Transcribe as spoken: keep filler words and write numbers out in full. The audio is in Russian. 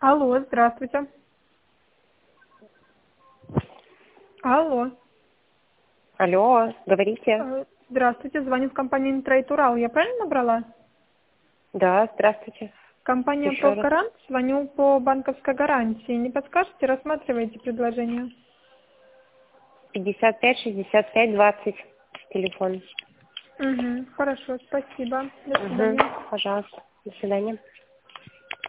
Алло, здравствуйте. Алло. Алло, говорите. Э, Здравствуйте, звоню в компанию Трейд Урал. Я правильно набрала? Да, здравствуйте. Компания Еще раз. Прогарант, звоню по банковской гарантии. Не подскажете, рассматриваете предложение? пятьдесят пять шестьдесят пять двадцать. Телефон. Угу, хорошо, спасибо. До Угу. свидания. Пожалуйста. До свидания.